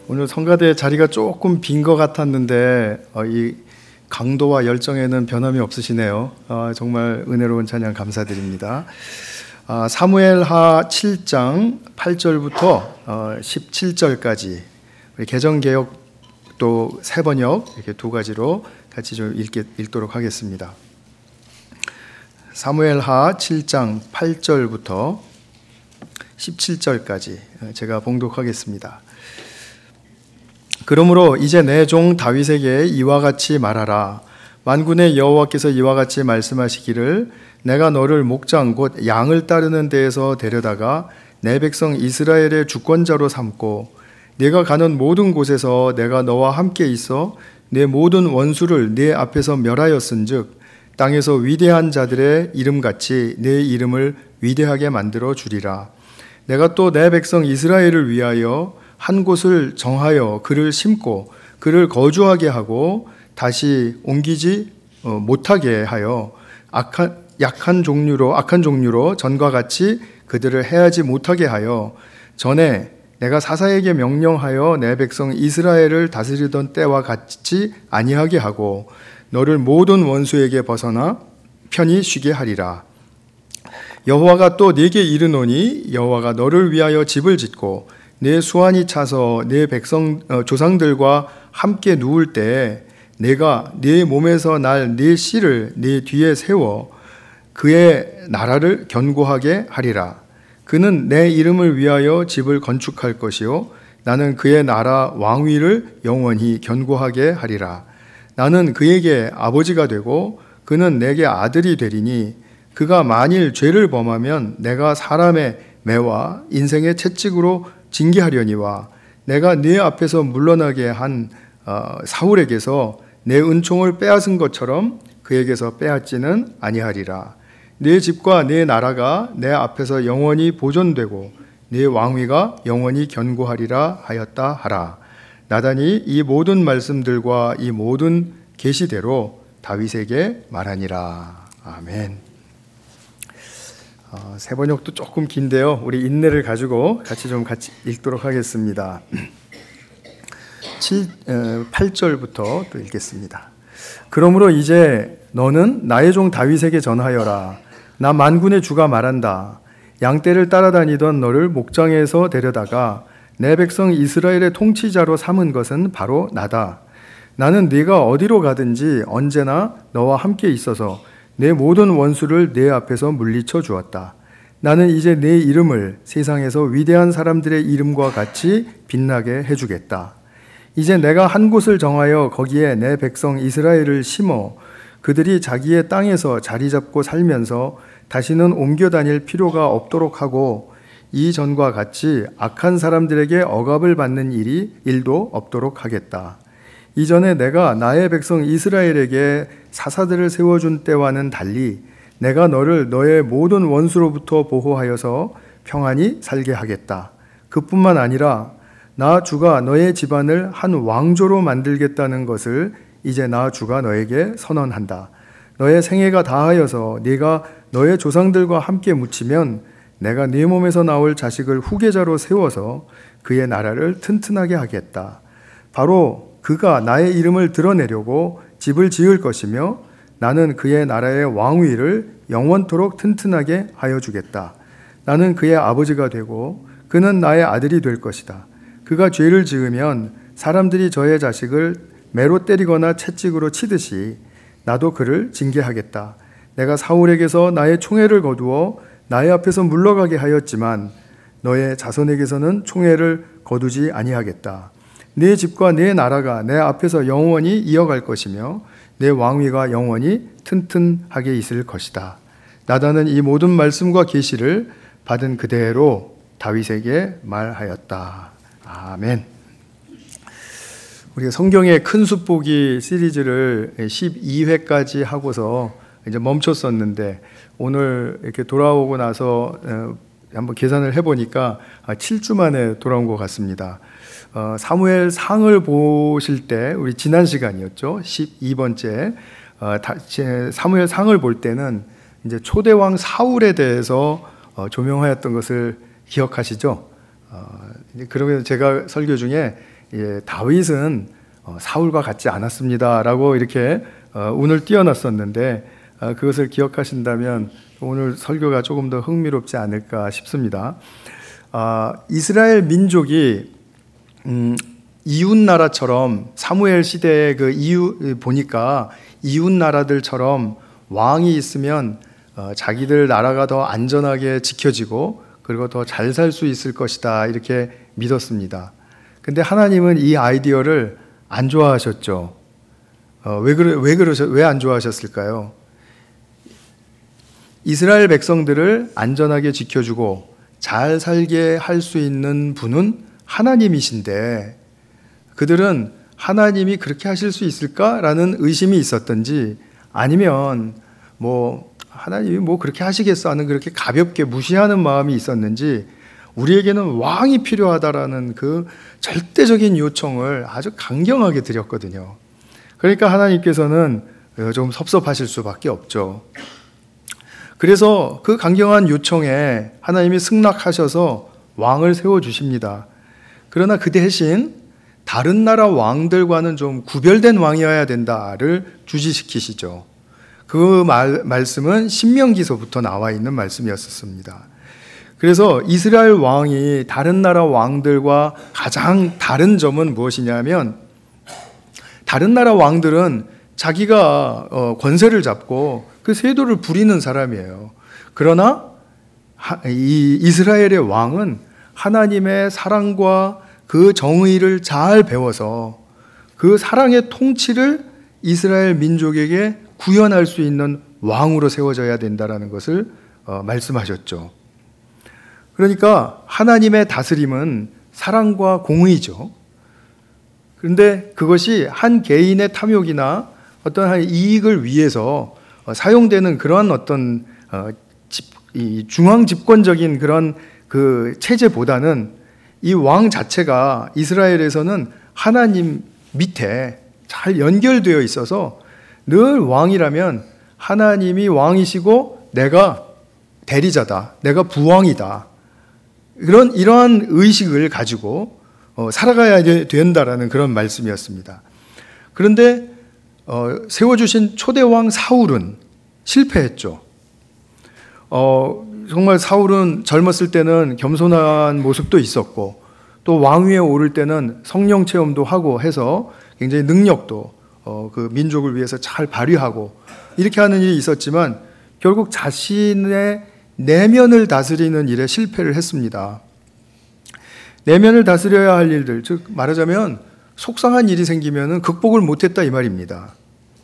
오늘 성가대 자리가 조금 빈 것 같았는데 이 강도와 열정에는 변함이 없으시네요. 정말 은혜로운 찬양 감사드립니다. 사무엘하 7장 8절부터 17절까지 우리 개정개혁도 새번역 이렇게 두 가지로 같이 좀 읽도록 하겠습니다. 사무엘하 7장 8절부터 17절까지 제가 봉독하겠습니다. 그러므로 이제 내 종 다윗에게 이와 같이 말하라. 만군의 여호와께서 이와 같이 말씀하시기를 내가 너를 목장 곧 양을 따르는 데에서 데려다가 내 백성 이스라엘의 주권자로 삼고 네가 가는 모든 곳에서 내가 너와 함께 있어 내 모든 원수를 네 앞에서 멸하였은즉 땅에서 위대한 자들의 이름같이 내 이름을 위대하게 만들어 주리라. 내가 또 내 백성 이스라엘을 위하여 한 곳을 정하여 그를 심고 그를 거주하게 하고 다시 옮기지 못하게 하여 악한 종류로 전과 같이 그들을 해하지 못하게 하여 전에 내가 사사에게 명령하여 내 백성 이스라엘을 다스리던 때와 같이 아니하게 하고 너를 모든 원수에게 벗어나 편히 쉬게 하리라. 여호와가 또 네게 이르노니 여호와가 너를 위하여 집을 짓고 내 수완이 차서 내 백성 조상들과 함께 누울 때 내가 네 몸에서 날 네 씨를 네 뒤에 세워 그의 나라를 견고하게 하리라. 그는 내 이름을 위하여 집을 건축할 것이요 나는 그의 나라 왕위를 영원히 견고하게 하리라. 나는 그에게 아버지가 되고 그는 내게 아들이 되리니 그가 만일 죄를 범하면 내가 사람의 매와 인생의 채찍으로 징계하려니와 내가 네 앞에서 물러나게 한 사울에게서 내 은총을 빼앗은 것처럼 그에게서 빼앗지는 아니하리라. 네 집과 네 나라가 내 앞에서 영원히 보존되고 네 왕위가 영원히 견고하리라 하였다 하라. 나단이 이 모든 말씀들과 이 모든 계시대로 다윗에게 말하니라. 아멘. 세번역도 조금 긴데요. 우리 인내를 가지고 같이 읽도록 하겠습니다. 8절부터 또 읽겠습니다. 그러므로 이제 너는 나의 종 다윗에게 전하여라. 나 만군의 주가 말한다. 양떼를 따라다니던 너를 목장에서 데려다가 내 백성 이스라엘의 통치자로 삼은 것은 바로 나다. 나는 네가 어디로 가든지 언제나 너와 함께 있어서 내 모든 원수를 내 앞에서 물리쳐 주었다. 나는 이제 내 이름을 세상에서 위대한 사람들의 이름과 같이 빛나게 해주겠다. 이제 내가 한 곳을 정하여 거기에 내 백성 이스라엘을 심어 그들이 자기의 땅에서 자리 잡고 살면서 다시는 옮겨 다닐 필요가 없도록 하고 이전과 같이 악한 사람들에게 억압을 받는 일도 없도록 하겠다. 이전에 내가 나의 백성 이스라엘에게 사사들을 세워준 때와는 달리 내가 너를 너의 모든 원수로부터 보호하여서 평안히 살게 하겠다. 그뿐만 아니라 나 주가 너의 집안을 한 왕조로 만들겠다는 것을 이제 나 주가 너에게 선언한다. 너의 생애가 다하여서 네가 너의 조상들과 함께 묻히면 내가 네 몸에서 나올 자식을 후계자로 세워서 그의 나라를 튼튼하게 하겠다. 바로 그가 나의 이름을 드러내려고 집을 지을 것이며 나는 그의 나라의 왕위를 영원토록 튼튼하게 하여 주겠다. 나는 그의 아버지가 되고 그는 나의 아들이 될 것이다. 그가 죄를 지으면 사람들이 저의 자식을 매로 때리거나 채찍으로 치듯이 나도 그를 징계하겠다. 내가 사울에게서 나의 총애를 거두어 나의 앞에서 물러가게 하였지만 너의 자손에게서는 총애를 거두지 아니하겠다. 네 집과 네 나라가 내 앞에서 영원히 이어갈 것이며 내 왕위가 영원히 튼튼하게 있을 것이다. 나단은 이 모든 말씀과 계시를 받은 그대로 다윗에게 말하였다. 아멘. 우리가 성경의 큰 숲보기 시리즈를 12회까지 하고서 이제 멈췄었는데 오늘 이렇게 돌아오고 나서 한번 계산을 해보니까 7주 만에 돌아온 것 같습니다. 사무엘 상을 보실 때 우리 지난 시간이었죠. 12번째 사무엘 상을 볼 때는 이제 초대왕 사울에 대해서 조명하였던 것을 기억하시죠? 그러면 제가 설교 중에 다윗은 사울과 같지 않았습니다라고 이렇게 운을 띄워놨었는데 그것을 기억하신다면 오늘 설교가 조금 더 흥미롭지 않을까 싶습니다. 이스라엘 민족이 이웃 나라처럼 사무엘 시대의 그 보니까 이웃 나라들처럼 왕이 있으면 자기들 나라가 더 안전하게 지켜지고 그리고 더 잘 살 수 있을 것이다 이렇게 믿었습니다. 근데 하나님은 이 아이디어를 안 좋아하셨죠. 왜 안 좋아하셨을까요? 이스라엘 백성들을 안전하게 지켜주고 잘 살게 할 수 있는 분은 하나님이신데 그들은 하나님이 그렇게 하실 수 있을까라는 의심이 있었던지 아니면 하나님이 그렇게 하시겠어 하는 그렇게 가볍게 무시하는 마음이 있었는지 우리에게는 왕이 필요하다라는 그 절대적인 요청을 아주 강경하게 드렸거든요. 그러니까 하나님께서는 좀 섭섭하실 수밖에 없죠. 그래서 그 강경한 요청에 하나님이 승낙하셔서 왕을 세워주십니다. 그러나 그 대신 다른 나라 왕들과는 좀 구별된 왕이어야 된다를 주지시키시죠. 그 말씀은 신명기서부터 나와 있는 말씀이었습니다. 그래서 이스라엘 왕이 다른 나라 왕들과 가장 다른 점은 무엇이냐면 다른 나라 왕들은 자기가 권세를 잡고 그 세도를 부리는 사람이에요. 그러나 이 이스라엘의 왕은 하나님의 사랑과 그 정의를 잘 배워서 그 사랑의 통치를 이스라엘 민족에게 구현할 수 있는 왕으로 세워져야 된다는 것을 말씀하셨죠. 그러니까 하나님의 다스림은 사랑과 공의죠. 그런데 그것이 한 개인의 탐욕이나 어떤 한 이익을 위해서 사용되는 그런 어떤 중앙 집권적인 그런 그 체제보다는 이 왕 자체가 이스라엘에서는 하나님 밑에 잘 연결되어 있어서 늘 왕이라면 하나님이 왕이시고 내가 대리자다, 내가 부왕이다. 이러한 의식을 가지고 살아가야 된다라는 그런 말씀이었습니다. 그런데 세워주신 초대왕 사울은 실패했죠. 정말 사울은 젊었을 때는 겸손한 모습도 있었고 또 왕위에 오를 때는 성령 체험도 하고 해서 굉장히 능력도 그 민족을 위해서 잘 발휘하고 이렇게 하는 일이 있었지만 결국 자신의 내면을 다스리는 일에 실패를 했습니다. 내면을 다스려야 할 일들, 즉 말하자면 속상한 일이 생기면 극복을 못했다 이 말입니다.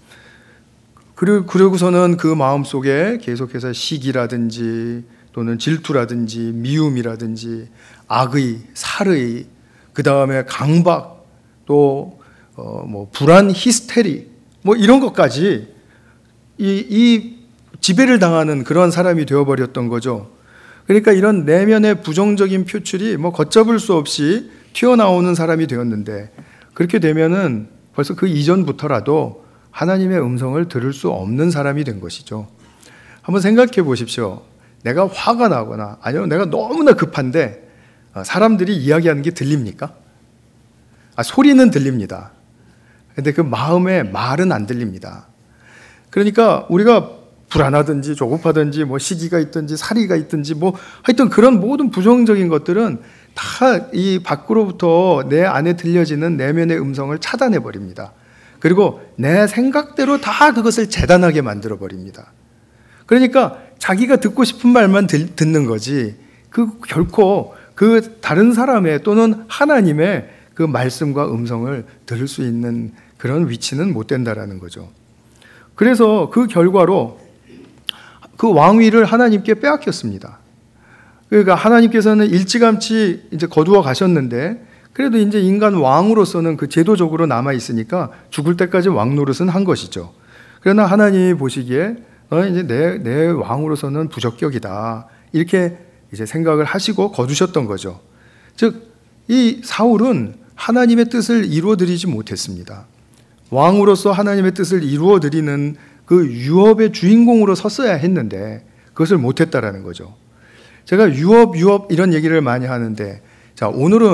그러고서는 그 마음속에 계속해서 시기라든지 또는 질투라든지 미움이라든지 악의, 살의, 그 다음에 강박, 또 불안, 히스테리 이런 것까지 이 지배를 당하는 그런 사람이 되어버렸던 거죠. 그러니까 이런 내면의 부정적인 표출이 걷잡을 수 없이 튀어나오는 사람이 되었는데 그렇게 되면은 벌써 그 이전부터라도 하나님의 음성을 들을 수 없는 사람이 된 것이죠. 한번 생각해 보십시오. 내가 화가 나거나 아니면 내가 너무나 급한데 사람들이 이야기하는 게 들립니까? 소리는 들립니다. 근데 그 마음의 말은 안 들립니다. 그러니까 우리가 불안하든지 조급하든지 시기가 있든지 살이가 있든지 하여튼 그런 모든 부정적인 것들은 다 이 밖으로부터 내 안에 들려지는 내면의 음성을 차단해 버립니다. 그리고 내 생각대로 다 그것을 재단하게 만들어 버립니다. 그러니까 자기가 듣고 싶은 말만 듣는 거지 결코 그 다른 사람의 또는 하나님의 그 말씀과 음성을 들을 수 있는 그런 위치는 못 된다라는 거죠. 그래서 그 결과로 그 왕위를 하나님께 빼앗겼습니다. 그러니까 하나님께서는 일찌감치 이제 거두어 가셨는데 그래도 이제 인간 왕으로서는 그 제도적으로 남아 있으니까 죽을 때까지 왕 노릇은 한 것이죠. 그러나 하나님이 보시기에 이제 내 왕으로서는 부적격이다. 이렇게 이제 생각을 하시고 거두셨던 거죠. 즉, 이 사울은 하나님의 뜻을 이루어드리지 못했습니다. 왕으로서 하나님의 뜻을 이루어드리는 그 유업의 주인공으로 섰어야 했는데 그것을 못했다라는 거죠. 제가 유업 이런 얘기를 많이 하는데 자, 오늘은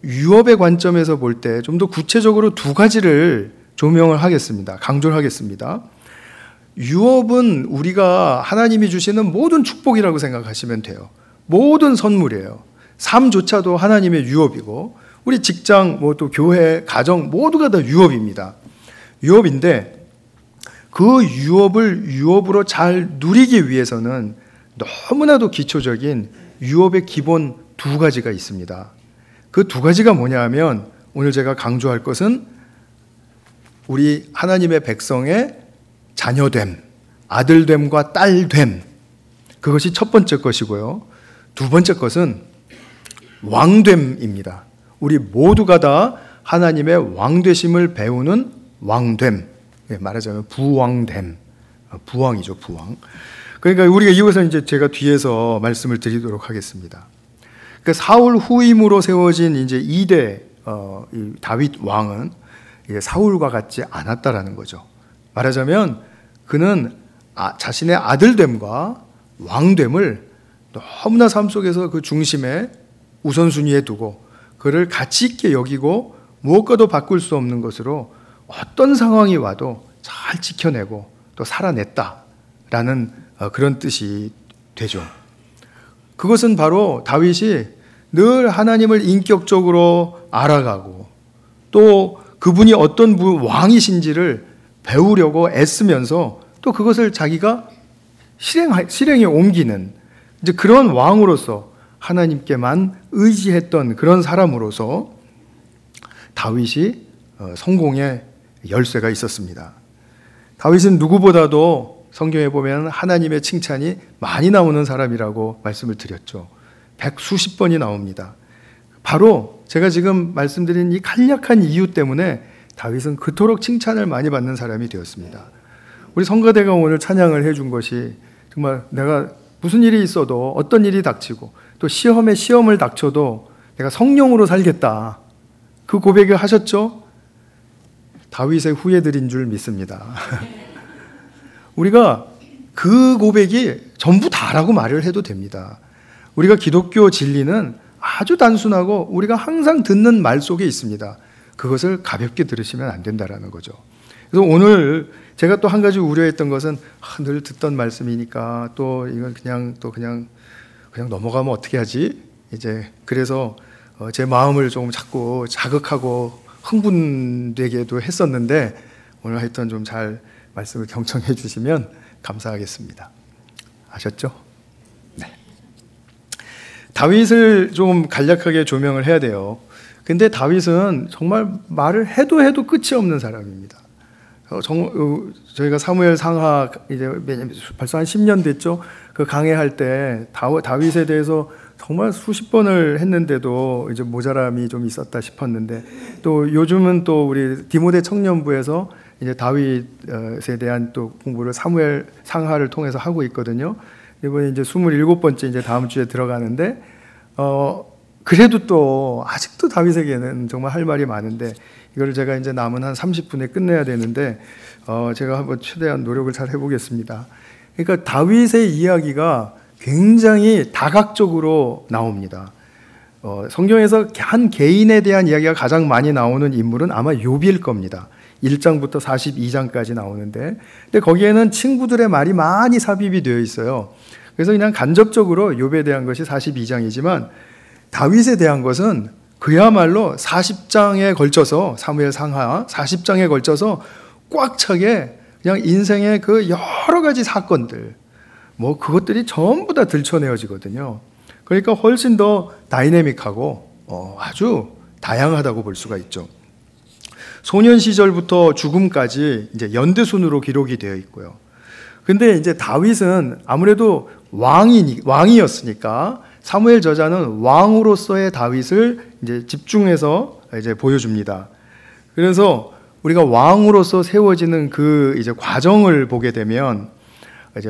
유업의 관점에서 볼 때 좀 더 구체적으로 두 가지를 조명을 하겠습니다. 강조를 하겠습니다. 유업은 우리가 하나님이 주시는 모든 축복이라고 생각하시면 돼요. 모든 선물이에요. 삶조차도 하나님의 유업이고, 우리 직장, 또 교회, 가정 모두가 다 유업입니다. 유업인데 그 유업을 유업으로 잘 누리기 위해서는 너무나도 기초적인 유업의 기본 두 가지가 있습니다. 그 두 가지가 뭐냐 하면, 오늘 제가 강조할 것은 우리 하나님의 백성의 자녀됨, 아들됨과 딸됨, 그것이 첫 번째 것이고요. 두 번째 것은 왕됨입니다. 우리 모두가 다 하나님의 왕되심을 배우는 왕됨, 말하자면 부왕됨, 부왕이죠, 부왕. 그러니까 우리가 이것은 이제 제가 뒤에서 말씀을 드리도록 하겠습니다. 그 사울 후임으로 세워진 이제 2대 다윗 왕은 사울과 같지 않았다라는 거죠. 말하자면 그는 자신의 아들됨과 왕됨을 너무나 삶 속에서 그 중심에 우선순위에 두고 그를 가치 있게 여기고 무엇과도 바꿀 수 없는 것으로 어떤 상황이 와도 잘 지켜내고 또 살아냈다라는 그런 뜻이 되죠. 그것은 바로 다윗이 늘 하나님을 인격적으로 알아가고 또 그분이 어떤 왕이신지를 배우려고 애쓰면서 또 그것을 자기가 실행에 옮기는 이제 그런 왕으로서 하나님께만 의지했던 그런 사람으로서 다윗이 성공의 열쇠가 있었습니다. 다윗은 누구보다도 성경에 보면 하나님의 칭찬이 많이 나오는 사람이라고 말씀을 드렸죠. 100수십 번이 나옵니다. 바로 제가 지금 말씀드린 이 간략한 이유 때문에 다윗은 그토록 칭찬을 많이 받는 사람이 되었습니다. 우리 성가대가 오늘 찬양을 해준 것이 정말 내가 무슨 일이 있어도 어떤 일이 닥치고 또 시험을 닥쳐도 내가 성령으로 살겠다. 그 고백을 하셨죠? 다윗의 후예들인 줄 믿습니다. 우리가 그 고백이 전부 다라고 말을 해도 됩니다. 우리가 기독교 진리는 아주 단순하고 우리가 항상 듣는 말 속에 있습니다. 그것을 가볍게 들으시면 안 된다라는 거죠. 그래서 오늘 제가 또 한 가지 우려했던 것은 늘 듣던 말씀이니까 또 이건 그냥 넘어가면 어떻게 하지? 이제 그래서 제 마음을 좀 자꾸 자극하고 흥분되게도 했었는데 오늘 하여튼 좀 잘 말씀을 경청해 주시면 감사하겠습니다. 아셨죠? 네. 다윗을 좀 간략하게 조명을 해야 돼요. 근데 다윗은 정말 말을 해도 끝이 없는 사람입니다. 저희가 사무엘 상하 이제 벌써 한 10년 됐죠. 그 강해할 때 다윗에 대해서 정말 수십 번을 했는데도 이제 모자람이 좀 있었다 싶었는데 또 요즘은 또 우리 디모데 청년부에서 이제 다윗에 대한 또 공부를 사무엘 상하를 통해서 하고 있거든요. 이번에 이제 27번째 이제 다음 주에 들어가는데 그래도 또 아직도 다윗에게는 정말 할 말이 많은데 이거를 제가 이제 남은 한 30분에 끝내야 되는데 제가 한번 최대한 노력을 잘 해보겠습니다. 그러니까 다윗의 이야기가 굉장히 다각적으로 나옵니다. 성경에서 한 개인에 대한 이야기가 가장 많이 나오는 인물은 아마 욥일 겁니다. 1장부터 42장까지 나오는데 근데 거기에는 친구들의 말이 많이 삽입이 되어 있어요. 그래서 그냥 간접적으로 욥에 대한 것이 42장이지만 다윗에 대한 것은 그야말로 40장에 걸쳐서 사무엘 상하 40장에 걸쳐서 꽉 차게 그냥 인생의 그 여러 가지 사건들 그것들이 전부 다 들춰내어지거든요. 그러니까 훨씬 더 다이내믹하고 아주 다양하다고 볼 수가 있죠. 소년 시절부터 죽음까지 이제 연대순으로 기록이 되어 있고요. 근데 이제 다윗은 아무래도 왕이었으니까 사무엘 저자는 왕으로서의 다윗을 이제 집중해서 이제 보여줍니다. 그래서 우리가 왕으로서 세워지는 그 이제 과정을 보게 되면 이제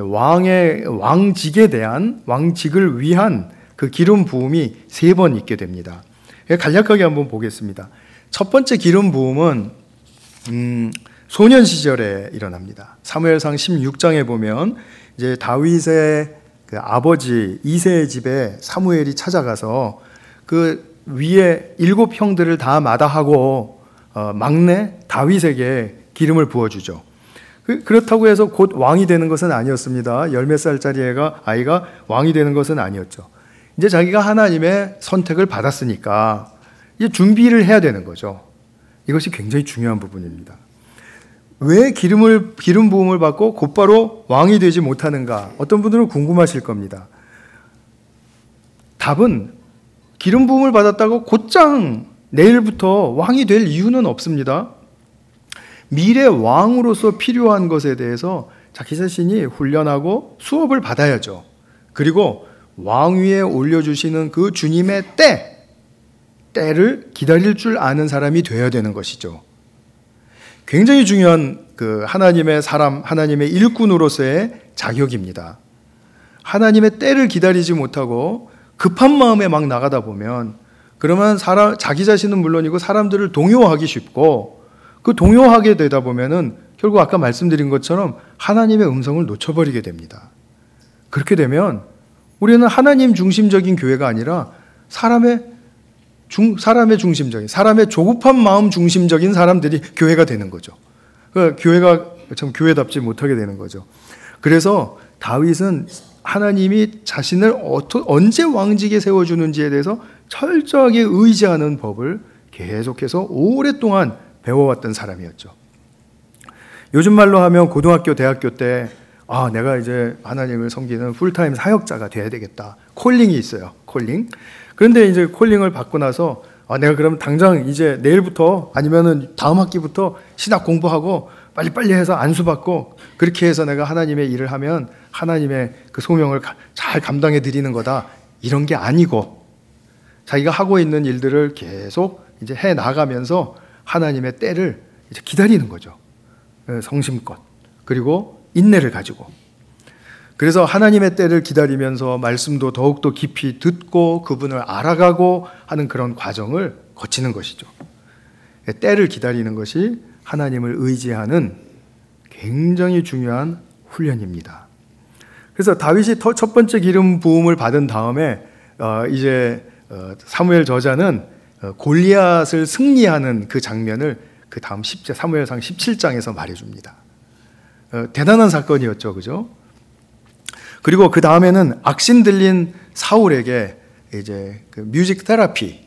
왕직을 위한 그 기름 부음이 3번 있게 됩니다. 간략하게 한번 보겠습니다. 첫 번째 기름 부음은 소년 시절에 일어납니다. 사무엘상 16장에 보면 이제 다윗의 그 아버지 이새의 집에 사무엘이 찾아가서 그 위에 7형들을 다 마다하고 막내 다윗에게 기름을 부어주죠. 그렇다고 해서 곧 왕이 되는 것은 아니었습니다. 열 몇 살짜리 아이가 왕이 되는 것은 아니었죠. 이제 자기가 하나님의 선택을 받았으니까 이제 준비를 해야 되는 거죠. 이것이 굉장히 중요한 부분입니다. 왜 기름 부음을 받고 곧바로 왕이 되지 못하는가? 어떤 분들은 궁금하실 겁니다. 답은 기름 부음을 받았다고 곧장 내일부터 왕이 될 이유는 없습니다. 미래 왕으로서 필요한 것에 대해서 자기 자신이 훈련하고 수업을 받아야죠. 그리고 왕위에 올려주시는 그 주님의 때를 기다릴 줄 아는 사람이 되어야 되는 것이죠. 굉장히 중요한 그 하나님의 사람, 하나님의 일꾼으로서의 자격입니다. 하나님의 때를 기다리지 못하고 급한 마음에 막 나가다 보면 그러면 자기 자신은 물론이고 사람들을 동요하기 쉽고 그 동요하게 되다 보면은 결국 아까 말씀드린 것처럼 하나님의 음성을 놓쳐버리게 됩니다. 그렇게 되면 우리는 하나님 중심적인 교회가 아니라 사람의 중심적인, 사람의 조급한 마음 중심적인 사람들이 교회가 되는 거죠. 교회가 참 교회답지 못하게 되는 거죠. 그래서 다윗은 하나님이 자신을 언제 왕직에 세워주는지에 대해서 철저하게 의지하는 법을 계속해서 오랫동안 배워왔던 사람이었죠. 요즘 말로 하면 고등학교, 대학교 때 내가 이제 하나님을 섬기는 풀타임 사역자가 돼야 되겠다. 콜링이 있어요. 콜링. 그런데 이제 콜링을 받고 나서 내가 그럼 당장 이제 내일부터 아니면은 다음 학기부터 신학 공부하고 빨리빨리 해서 안수받고 그렇게 해서 내가 하나님의 일을 하면 하나님의 그 소명을 잘 감당해 드리는 거다. 이런 게 아니고 자기가 하고 있는 일들을 계속 이제 해 나가면서 하나님의 때를 이제 기다리는 거죠. 성심껏. 그리고 인내를 가지고. 그래서 하나님의 때를 기다리면서 말씀도 더욱더 깊이 듣고 그분을 알아가고 하는 그런 과정을 거치는 것이죠. 때를 기다리는 것이 하나님을 의지하는 굉장히 중요한 훈련입니다. 그래서 다윗이 첫 번째 기름 부음을 받은 다음에 이제 사무엘 저자는 골리앗을 승리하는 그 장면을 그 다음 사무엘상 17장에서 말해줍니다. 대단한 사건이었죠, 그죠? 그리고 그 다음에는 악신 들린 사울에게 이제 그 뮤직 테라피,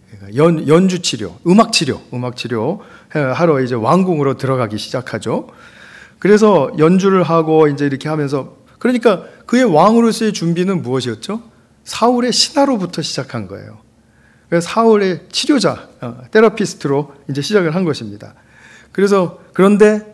연주 치료, 음악 치료 하러 이제 왕궁으로 들어가기 시작하죠. 그래서 연주를 하고 이제 이렇게 하면서 그러니까 그의 왕으로서의 준비는 무엇이었죠? 사울의 신하로부터 시작한 거예요. 그래서 사울의 치료자, 테라피스트로 이제 시작을 한 것입니다. 그래서 그런데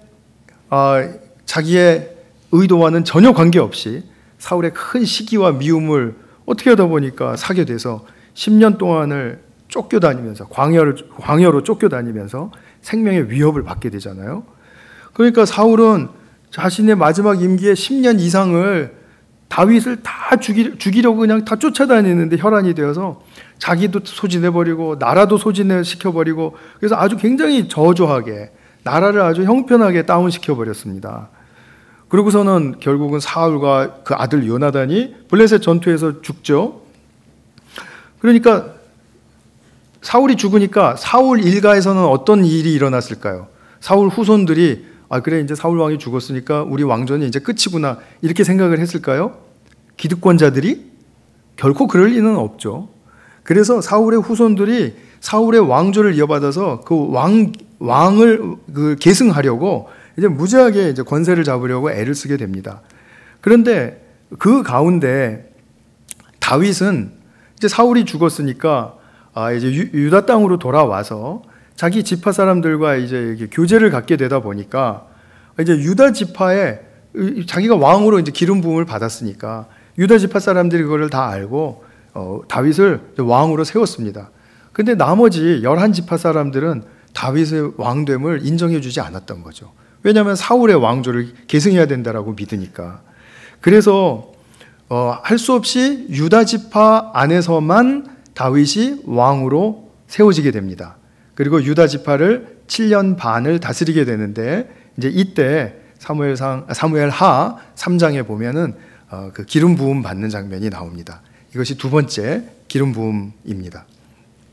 자기의 의도와는 전혀 관계없이 사울의 큰 시기와 미움을 어떻게 하다 보니까 사게 돼서 10년 동안을 쫓겨다니면서 광야로 쫓겨다니면서 생명의 위협을 받게 되잖아요. 그러니까 사울은 자신의 마지막 임기의 10년 이상을 다윗을 다 죽이려고 그냥 다 쫓아다니는데 혈안이 되어서 자기도 소진해버리고 나라도 소진시켜버리고 그래서 아주 굉장히 저조하게 나라를 아주 형편하게 다운시켜버렸습니다. 그러고서는 결국은 사울과 그 아들 요나단이 블레셋 전투에서 죽죠. 그러니까 사울이 죽으니까 사울 일가에서는 어떤 일이 일어났을까요? 사울 후손들이 그래 이제 사울 왕이 죽었으니까 우리 왕조는 이제 끝이구나 이렇게 생각을 했을까요? 기득권자들이? 결코 그럴 리는 없죠. 그래서 사울의 후손들이 사울의 왕조를 이어받아서 그 왕을 계승하려고 이제 무지하게 이제 권세를 잡으려고 애를 쓰게 됩니다. 그런데 그 가운데 다윗은 이제 사울이 죽었으니까 이제 유다 땅으로 돌아와서 자기 지파 사람들과 이제 교제를 갖게 되다 보니까 이제 유다 지파에 자기가 왕으로 이제 기름 부음을 받았으니까 유다 지파 사람들이 그거를 다 알고 다윗을 왕으로 세웠습니다. 근데 나머지 11지파 사람들은 다윗의 왕됨을 인정해 주지 않았던 거죠. 왜냐하면 사울의 왕조를 계승해야 된다라고 믿으니까. 그래서 할 수 없이 유다 지파 안에서만 다윗이 왕으로 세워지게 됩니다. 그리고 유다 지파를 7년 반을 다스리게 되는데 이제 이때 사무엘하 3장에 보면은 그 기름 부음 받는 장면이 나옵니다. 이것이 두 번째 기름 부음입니다.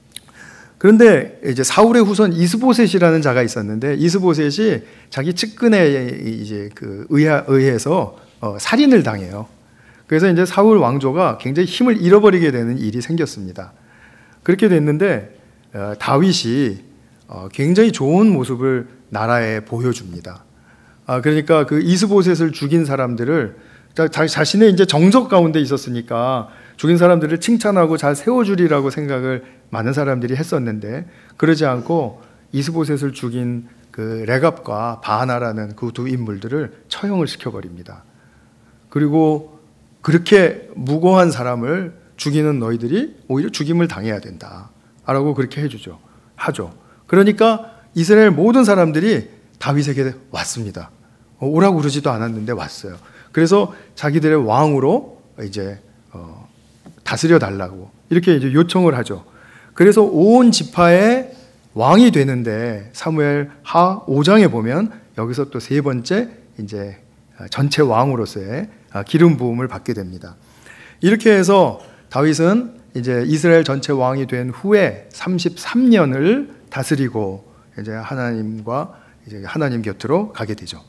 그런데 이제 사울의 후손 이스보셋이라는 자가 있었는데 이스보셋이 자기 측근에 이제 의해서 살인을 당해요. 그래서 이제 사울 왕조가 굉장히 힘을 잃어버리게 되는 일이 생겼습니다. 그렇게 됐는데 다윗이 굉장히 좋은 모습을 나라에 보여줍니다. 그러니까 그 이스보셋을 죽인 사람들을 자신의 이제 정적 가운데 있었으니까 죽인 사람들을 칭찬하고 잘 세워주리라고 생각을 많은 사람들이 했었는데 그러지 않고 이스보셋을 죽인 그 레갑과 바하나라는 그 두 인물들을 처형을 시켜버립니다. 그리고 그렇게 무고한 사람을 죽이는 너희들이 오히려 죽임을 당해야 된다 라고 그렇게 하죠. 그러니까 이스라엘 모든 사람들이 다윗에게 왔습니다. 오라고 그러지도 않았는데 왔어요. 그래서 자기들의 왕으로 이제 다스려 달라고 이렇게 이제 요청을 하죠. 그래서 온 지파의 왕이 되는데 사무엘 하 5장에 보면 여기서 또 세 번째 이제 전체 왕으로서의 기름 부음을 받게 됩니다. 이렇게 해서 다윗은 이제 이스라엘 전체 왕이 된 후에 33년을 다스리고 이제 하나님 곁으로 가게 되죠.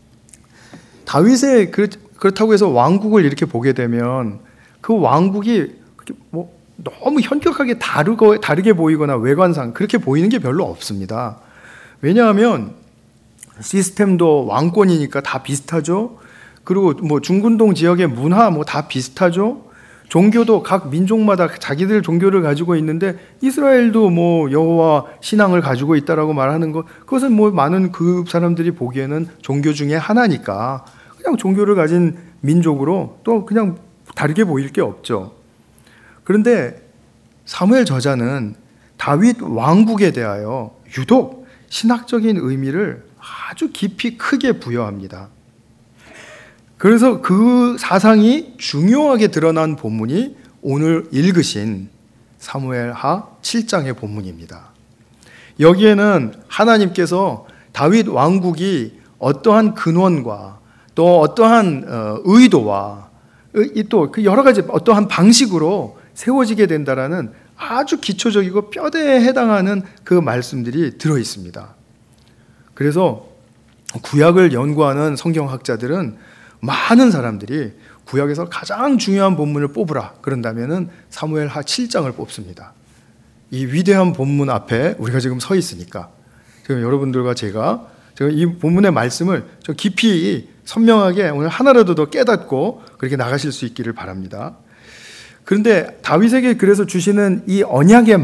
다윗의 그렇다고 해서 왕국을 이렇게 보게 되면 그 왕국이 뭐 너무 현격하게 다르게 보이거나 외관상 그렇게 보이는 게 별로 없습니다. 왜냐하면 시스템도 왕권이니까 다 비슷하죠. 그리고 뭐 중근동 지역의 문화 뭐 다 비슷하죠. 종교도 각 민족마다 자기들 종교를 가지고 있는데 이스라엘도 뭐 여호와 신앙을 가지고 있다라고 말하는 것 그것은 뭐 많은 그 사람들이 보기에는 종교 중에 하나니까 그냥 종교를 가진 민족으로 또 그냥 다르게 보일 게 없죠. 그런데 사무엘 저자는 다윗 왕국에 대하여 유독 신학적인 의미를 아주 깊이 크게 부여합니다. 그래서 그 사상이 중요하게 드러난 본문이 오늘 읽으신 사무엘 하 7장의 본문입니다. 여기에는 하나님께서 다윗 왕국이 어떠한 근원과 또 어떠한 의도와 또 그 여러 가지 어떠한 방식으로 세워지게 된다라는 아주 기초적이고 뼈대에 해당하는 그 말씀들이 들어 있습니다. 그래서 구약을 연구하는 성경학자들은 많은 사람들이 구약에서 가장 중요한 본문을 뽑으라 그런다면은 사무엘 하 7장을 뽑습니다. 이 위대한 본문 앞에 우리가 지금 서 있으니까 지금 여러분들과 제가 이 본문의 말씀을 좀 깊이 선명하게 오늘 하나라도 더 깨닫고 그렇게 나가실 수 있기를 바랍니다. 그런데 다윗에게 그래서 주시는 이 언약의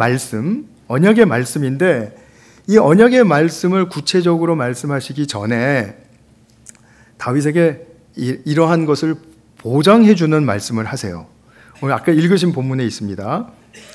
말씀인데 이 언약의 말씀을 구체적으로 말씀하시기 전에 다윗에게 이러한 것을 보장해 주는 말씀을 하세요. 오늘 아까 읽으신 본문에 있습니다.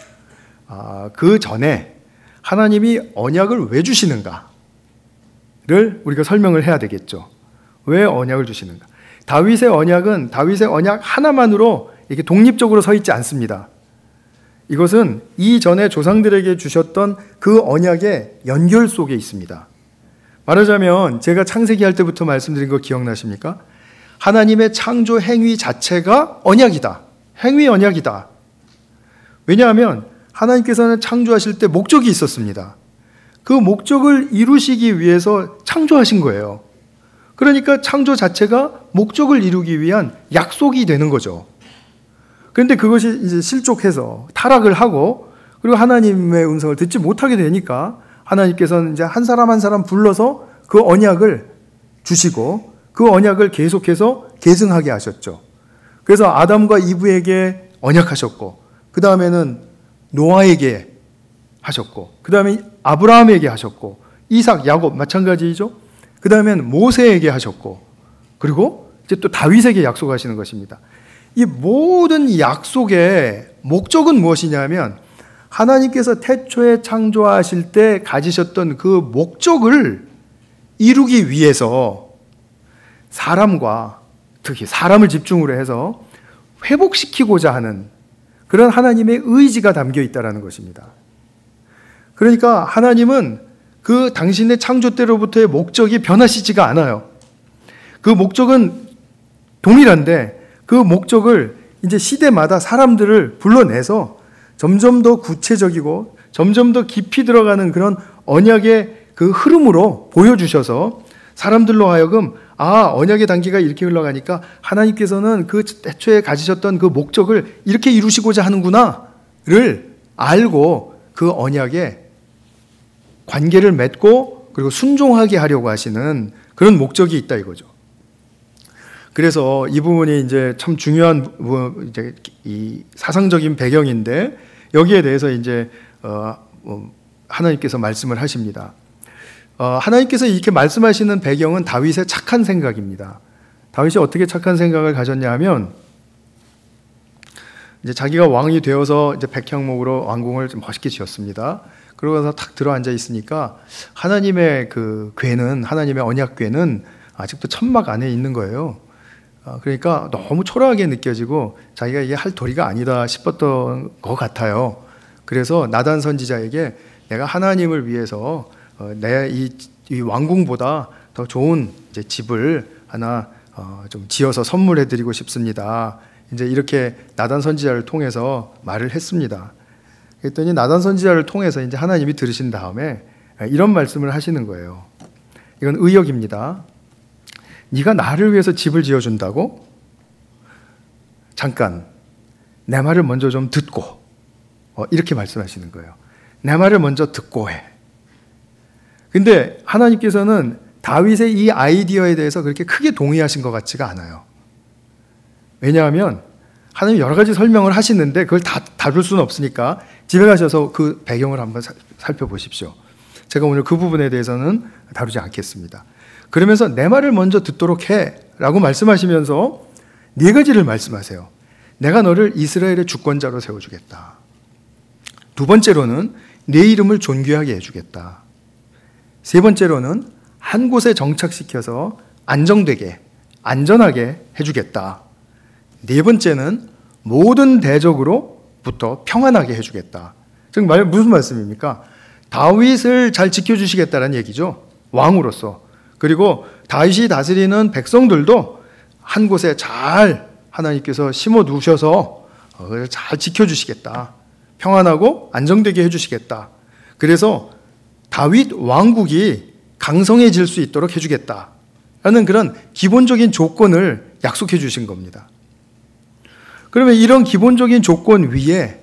그 전에 하나님이 언약을 왜 주시는가를 우리가 설명을 해야 되겠죠. 왜 언약을 주시는가? 다윗의 언약은 다윗의 언약 하나만으로 이렇게 독립적으로 서 있지 않습니다. 이것은 이전에 조상들에게 주셨던 그 언약의 연결 속에 있습니다. 말하자면 제가 창세기 할 때부터 말씀드린 거 기억나십니까? 하나님의 창조 행위 자체가 언약이다. 행위 언약이다. 왜냐하면 하나님께서는 창조하실 때 목적이 있었습니다. 그 목적을 이루시기 위해서 창조하신 거예요. 그러니까 창조 자체가 목적을 이루기 위한 약속이 되는 거죠. 그런데 그것이 이제 실족해서 타락을 하고 그리고 하나님의 음성을 듣지 못하게 되니까 하나님께서는 이제 한 사람 한 사람 불러서 그 언약을 주시고 그 언약을 계속해서 계승하게 하셨죠. 그래서 아담과 이브에게 언약하셨고 그 다음에는 노아에게 하셨고 그 다음에 아브라함에게 하셨고 이삭, 야곱 마찬가지죠. 그 다음에는 모세에게 하셨고 그리고 이제 또 다윗에게 약속하시는 것입니다. 이 모든 약속의 목적은 무엇이냐면 하나님께서 태초에 창조하실 때 가지셨던 그 목적을 이루기 위해서 사람과 특히 사람을 집중으로 해서 회복시키고자 하는 그런 하나님의 의지가 담겨 있다는 것입니다. 그러니까 하나님은 그 당신의 창조 때로부터의 목적이 변하시지가 않아요. 그 목적은 동일한데 그 목적을 이제 시대마다 사람들을 불러내서 점점 더 구체적이고 점점 더 깊이 들어가는 그런 언약의 그 흐름으로 보여주셔서 사람들로 하여금 언약의 단계가 이렇게 흘러가니까 하나님께서는 그 애초에 가지셨던 그 목적을 이렇게 이루시고자 하는구나를 알고 그 언약에 관계를 맺고 그리고 순종하게 하려고 하시는 그런 목적이 있다 이거죠. 그래서 이 부분이 이제 참 중요한 이제 이 사상적인 배경인데 여기에 대해서 이제 하나님께서 말씀을 하십니다. 하나님께서 이렇게 말씀하시는 배경은 다윗의 착한 생각입니다. 다윗이 어떻게 착한 생각을 가졌냐 하면 이제 자기가 왕이 되어서 이제 백향목으로 왕궁을 좀 멋있게 지었습니다. 그러고서 탁 들어앉아 있으니까 하나님의 그 궤는, 하나님의 언약궤는 아직도 천막 안에 있는 거예요. 그러니까 너무 초라하게 느껴지고 자기가 이게 할 도리가 아니다 싶었던 것 같아요. 그래서 나단 선지자에게 내가 하나님을 위해서 내 이 왕궁보다 더 좋은 이제 집을 하나 좀 지어서 선물해드리고 싶습니다. 이제 이렇게 나단 선지자를 통해서 말을 했습니다. 그랬더니 나단 선지자를 통해서 이제 하나님이 들으신 다음에 이런 말씀을 하시는 거예요. 이건 의역입니다. 네가 나를 위해서 집을 지어준다고? 잠깐 내 말을 먼저 좀 듣고 이렇게 말씀하시는 거예요. 내 말을 먼저 듣고 해. 근데 하나님께서는 다윗의 이 아이디어에 대해서 그렇게 크게 동의하신 것 같지가 않아요. 왜냐하면 하나님 여러 가지 설명을 하시는데 그걸 다 다룰 수는 없으니까 집에 가셔서 그 배경을 한번 살펴보십시오. 제가 오늘 그 부분에 대해서는 다루지 않겠습니다. 그러면서 내 말을 먼저 듣도록 해 라고 말씀하시면서 네 가지를 말씀하세요. 내가 너를 이스라엘의 주권자로 세워주겠다. 두 번째로는 내 이름을 존귀하게 해주겠다. 세 번째로는 한 곳에 정착시켜서 안정되게, 안전하게 해주겠다. 네 번째는 모든 대적으로부터 평안하게 해주겠다. 즉 무슨 말씀입니까? 다윗을 잘 지켜주시겠다는 얘기죠. 왕으로서. 그리고 다윗이 다스리는 백성들도 한 곳에 잘 하나님께서 심어두셔서 잘 지켜주시겠다. 평안하고 안정되게 해주시겠다. 그래서 다윗 왕국이 강성해질 수 있도록 해주겠다. 라는 그런 기본적인 조건을 약속해 주신 겁니다. 그러면 이런 기본적인 조건 위에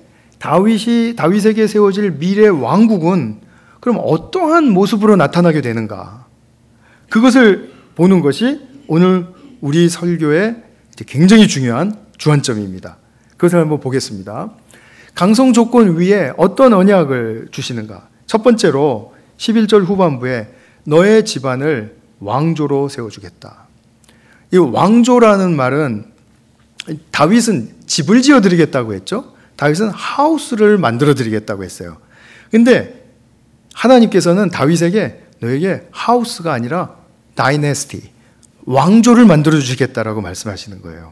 다윗에게 세워질 미래 왕국은 그럼 어떠한 모습으로 나타나게 되는가? 그것을 보는 것이 오늘 우리 설교의 굉장히 중요한 주안점입니다. 그것을 한번 보겠습니다. 강성 조건 위에 어떤 언약을 주시는가? 첫 번째로 11절 후반부에 너의 집안을 왕조로 세워주겠다. 이 왕조라는 말은 다윗은 집을 지어드리겠다고 했죠. 다윗은 하우스를 만들어드리겠다고 했어요. 근데 하나님께서는 다윗에게 너에게 하우스가 아니라 다이내스티, 왕조를 만들어주시겠다라고 말씀하시는 거예요.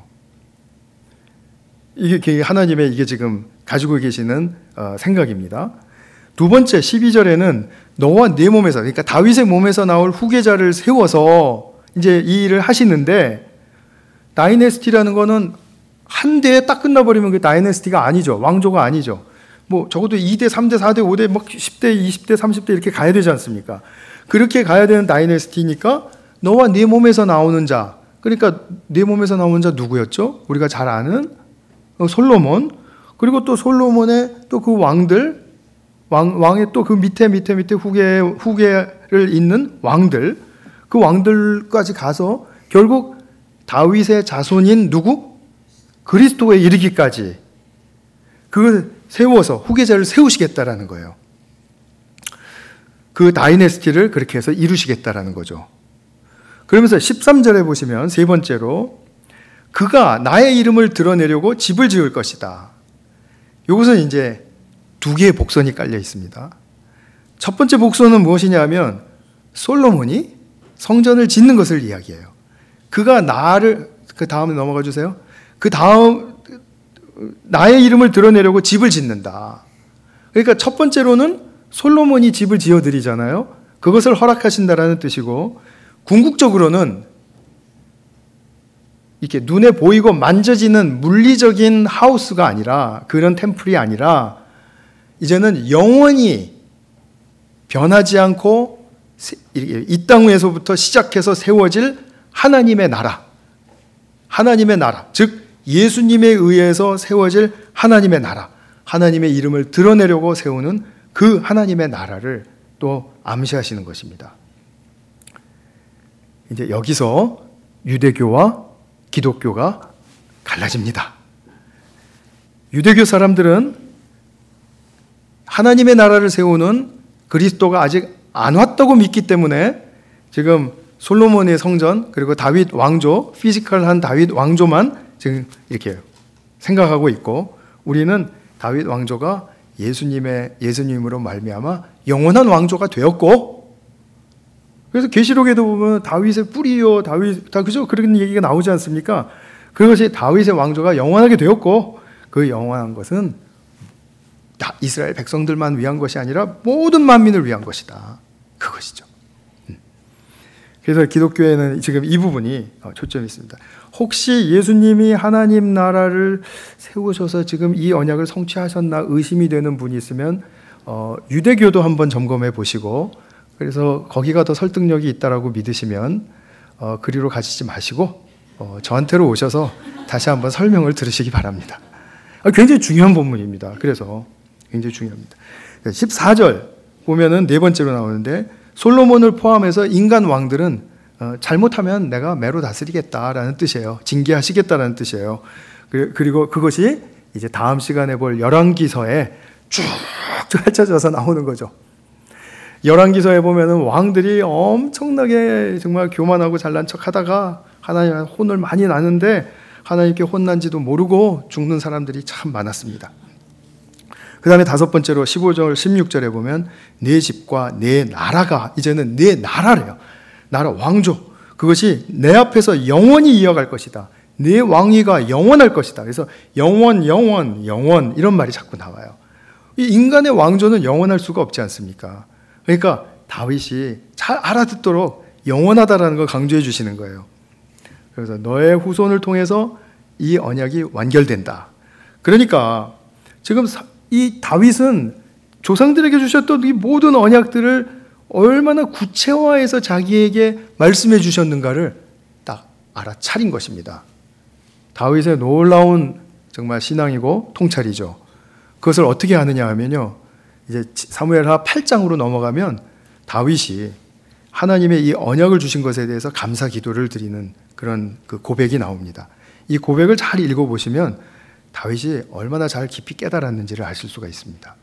이게 하나님의 이게 지금 가지고 계시는 생각입니다. 두 번째 12절에는 너와 네 몸에서, 그러니까 다윗의 몸에서 나올 후계자를 세워서 이제 이 일을 하시는데, 다이내스티라는 거는 한 대에 딱 끝나버리면 그 다이내스티가 아니죠. 왕조가 아니죠. 뭐 적어도 2대, 3대, 4대, 5대, 막 10대, 20대, 30대 이렇게 가야 되지 않습니까? 그렇게 가야 되는 다이내스티니까 너와 네 몸에서 나오는 자, 그러니까 네 몸에서 나오는 자 누구였죠? 우리가 잘 아는 솔로몬, 그리고 또 솔로몬의 또 그 왕들, 왕의 또 그 밑에 후계를 잇는 왕들, 그 왕들까지 가서 결국 다윗의 자손인 누구? 그리스도에 이르기까지 그걸 세워서 후계자를 세우시겠다라는 거예요. 그 다이내스티를 그렇게 해서 이루시겠다라는 거죠. 그러면서 13절에 보시면 세 번째로 그가 나의 이름을 드러내려고 집을 지을 것이다. 이것은 이제 두 개의 복선이 깔려 있습니다. 첫 번째 복선은 무엇이냐면 솔로몬이 성전을 짓는 것을 이야기해요. 그가 나를, 그 다음에 넘어가 주세요. 그 다음 나의 이름을 드러내려고 집을 짓는다. 그러니까 첫 번째로는 솔로몬이 집을 지어드리잖아요. 그것을 허락하신다라는 뜻이고, 궁극적으로는 이렇게 눈에 보이고 만져지는 물리적인 하우스가 아니라, 그런 템플이 아니라 이제는 영원히 변하지 않고 이 땅 위에서부터 시작해서 세워질 하나님의 나라, 즉 예수님에 의해서 세워질 하나님의 나라, 하나님의 이름을 드러내려고 세우는 그 하나님의 나라를 또 암시하시는 것입니다. 이제 여기서 유대교와 기독교가 갈라집니다. 유대교 사람들은 하나님의 나라를 세우는 그리스도가 아직 안 왔다고 믿기 때문에 지금 솔로몬의 성전 그리고 다윗 왕조, 피지컬한 다윗 왕조만 지금 이렇게 생각하고 있고, 우리는 다윗 왕조가 예수님으로 말미암아 영원한 왕조가 되었고, 그래서 계시록에도 보면 다윗의 뿌리요, 그죠? 그런 얘기가 나오지 않습니까? 그것이 다윗의 왕조가 영원하게 되었고, 그 영원한 것은 이스라엘 백성들만 위한 것이 아니라 모든 만민을 위한 것이다. 그것이죠. 그래서 기독교에는 지금 이 부분이 초점이 있습니다. 혹시 예수님이 하나님 나라를 세우셔서 지금 이 언약을 성취하셨나 의심이 되는 분이 있으면 유대교도 한번 점검해 보시고, 그래서 거기가 더 설득력이 있다라고 믿으시면 그리로 가시지 마시고 저한테로 오셔서 다시 한번 설명을 들으시기 바랍니다. 굉장히 중요한 본문입니다. 그래서 굉장히 중요합니다. 14절 보면은 네 번째로 나오는데, 솔로몬을 포함해서 인간 왕들은 잘못하면 내가 매로 다스리겠다라는 뜻이에요. 징계하시겠다라는 뜻이에요. 그리고 그것이 이제 다음 시간에 볼 열왕기서에 쭉 펼쳐져서 나오는 거죠. 열왕기서에 보면은 왕들이 엄청나게 정말 교만하고 잘난 척 하다가 하나님께 혼을 많이 나는데 하나님께 혼난지도 모르고 죽는 사람들이 참 많았습니다. 그 다음에 다섯 번째로 15절, 16절에 보면 내 집과 내 나라가, 이제는 내 나라래요. 나라, 왕조. 그것이 내 앞에서 영원히 이어갈 것이다. 내 왕위가 영원할 것이다. 그래서 영원 이런 말이 자꾸 나와요. 이 인간의 왕조는 영원할 수가 없지 않습니까? 그러니까 다윗이 잘 알아듣도록 영원하다라는 걸 강조해 주시는 거예요. 그래서 너의 후손을 통해서 이 언약이 완결된다. 그러니까 지금 이 다윗은 조상들에게 주셨던 이 모든 언약들을 얼마나 구체화해서 자기에게 말씀해 주셨는가를 딱 알아차린 것입니다. 다윗의 놀라운 정말 신앙이고 통찰이죠. 그것을 어떻게 하느냐 하면요, 이제 사무엘하 8장으로 넘어가면 다윗이 하나님의 이 언약을 주신 것에 대해서 감사 기도를 드리는 그런 그 고백이 나옵니다. 이 고백을 잘 읽어보시면 다윗이 얼마나 잘 깊이 깨달았는지를 아실 수가 있습니다.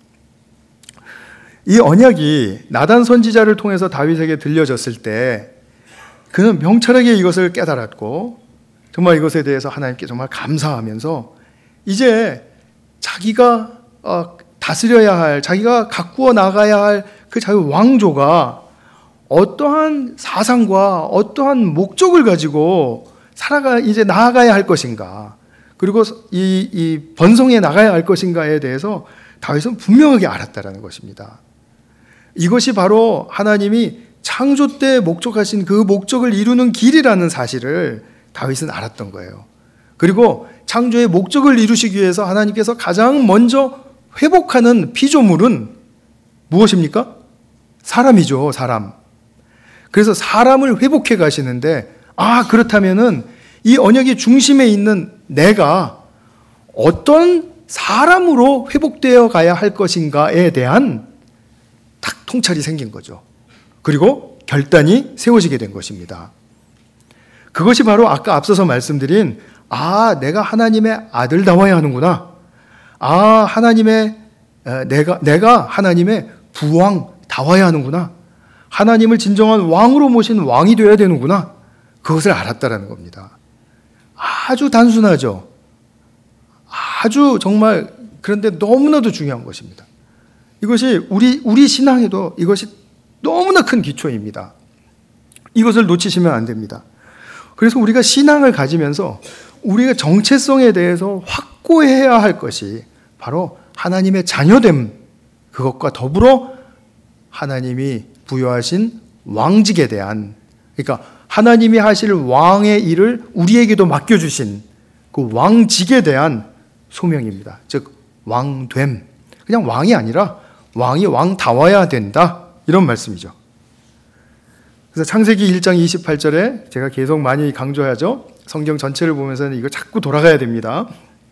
이 언약이 나단 선지자를 통해서 다윗에게 들려졌을 때 그는 명철하게 이것을 깨달았고, 정말 이것에 대해서 하나님께 정말 감사하면서 이제 자기가 다스려야 할, 자기가 가꾸어 나가야 할 그 자기 왕조가 어떠한 사상과 어떠한 목적을 가지고 이제 나아가야 할 것인가, 그리고 이 번성해 나가야 할 것인가에 대해서 다윗은 분명하게 알았다라는 것입니다. 이것이 바로 하나님이 창조 때 목적하신 그 목적을 이루는 길이라는 사실을 다윗은 알았던 거예요. 그리고 창조의 목적을 이루시기 위해서 하나님께서 가장 먼저 회복하는 피조물은 무엇입니까? 사람이죠, 사람. 그래서 사람을 회복해 가시는데, 그렇다면은 이 언약의 중심에 있는 내가 어떤 사람으로 회복되어 가야 할 것인가에 대한 딱 통찰이 생긴 거죠. 그리고 결단이 세워지게 된 것입니다. 그것이 바로 아까 앞서서 말씀드린 내가 하나님의 아들다워야 하는구나. 내가 하나님의 부왕다워야 하는구나. 하나님을 진정한 왕으로 모신 왕이 되어야 되는구나. 그것을 알았다라는 겁니다. 아주 단순하죠. 아주 정말, 그런데 너무나도 중요한 것입니다. 이것이 우리 신앙에도 이것이 너무나 큰 기초입니다. 이것을 놓치시면 안 됩니다. 그래서 우리가 신앙을 가지면서 우리가 정체성에 대해서 확고해야 할 것이 바로 하나님의 자녀됨, 그것과 더불어 하나님이 부여하신 왕직에 대한, 그러니까 하나님이 하실 왕의 일을 우리에게도 맡겨주신 그 왕직에 대한 소명입니다. 즉 왕됨. 그냥 왕이 아니라 왕이 왕다워야 된다. 이런 말씀이죠. 그래서 창세기 1장 28절에 제가 계속 많이 강조하죠. 성경 전체를 보면서는 이거 자꾸 돌아가야 됩니다.